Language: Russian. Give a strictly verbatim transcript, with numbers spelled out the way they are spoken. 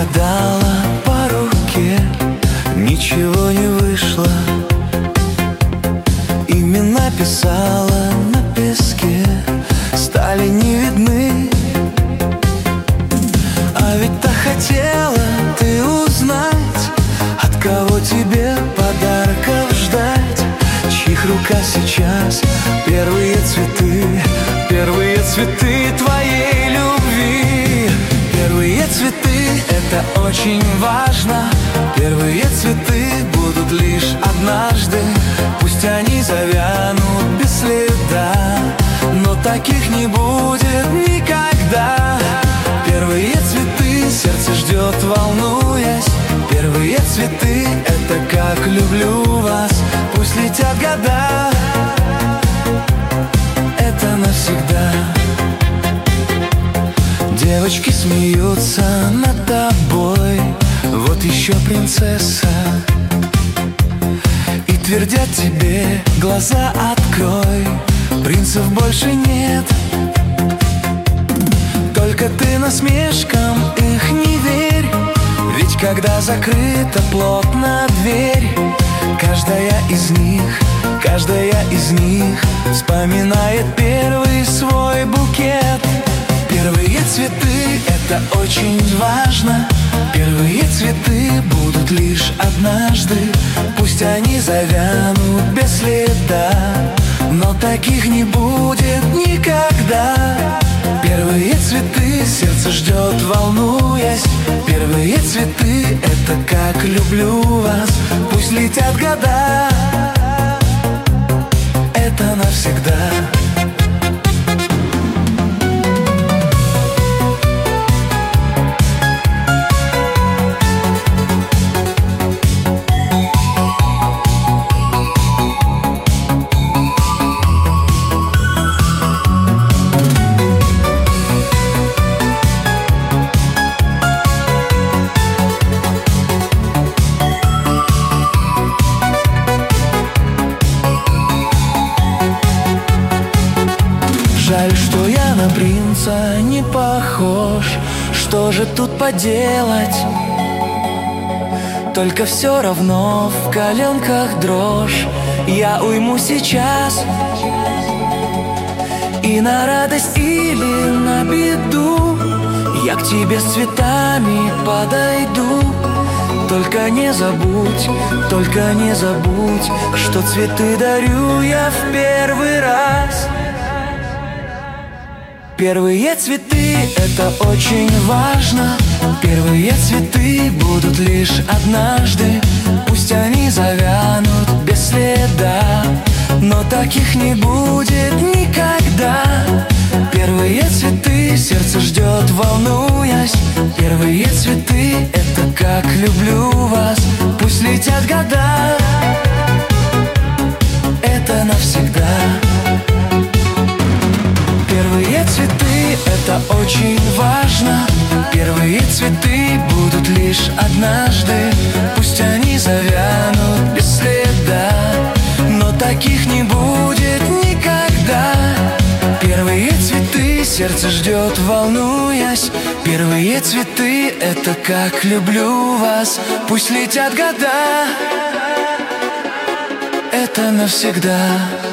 погадала по руке, ничего не вышло. Имена писала на песке, стали не видны. А ведь так хотела ты узнать, от кого тебе подарков ждать, чьих рука сейчас первые цветы, первые цветы твоей любви. Первые цветы — это очень важно. Первые цветы будут лишь однажды. Пусть они завянут без следа, но таких не будет никогда. Первые цветы сердце ждет, волнуясь. Первые цветы — это как люблю вас. Пусть летят года, это навсегда. Девочки смеются над тобой, вот еще принцесса, и твердят тебе: глаза открой, принцев больше нет. Только ты насмешкам их не верь, ведь когда закрыта плотно дверь, каждая из них, каждая из них вспоминает первый свой букет. Первые цветы — это очень важно. Первые цветы будут лишь однажды. Пусть они завянут без следа, но таких не будет никогда. Первые цветы сердце ждет, волнуясь. Первые цветы — это как люблю вас. Пусть летят года, это навсегда. Жаль, что я на принца не похож. Что же тут поделать? Только все равно в коленках дрожь. Я уйму сейчас, и на радость или на беду я к тебе с цветами подойду. Только не забудь, только не забудь, что цветы дарю я в первый раз. Первые цветы — это очень важно. Первые цветы будут лишь однажды. Пусть они завянут без следа, но таких не будет никогда. Первые цветы сердце ждет, волнуясь. Первые цветы — это как люблю вас. Пусть летят года, это навсегда. Первые цветы — это очень важно. Первые цветы будут лишь однажды. Пусть они завянут без следа, но таких не будет никогда. Первые цветы сердце ждет, волнуясь. Первые цветы — это как люблю вас. Пусть летят года, это навсегда.